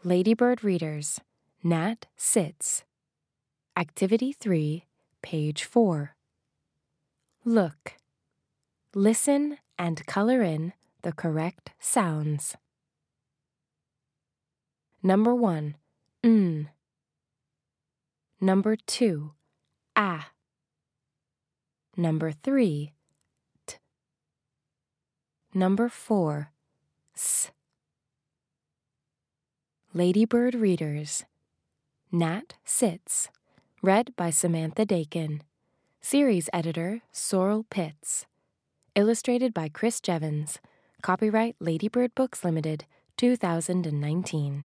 Ladybird Readers, Nat sits. Activity 3, page 4. Look. Listen and color in the correct sounds. Number 1, Number 2, ah. Number 3, t. Number 4, s. Ladybird Readers, Nat Sits, read by Samantha Dakin. Series editor Sorrel Pitts. Illustrated by Chris Jevons. Copyright Ladybird Books Limited, 2019.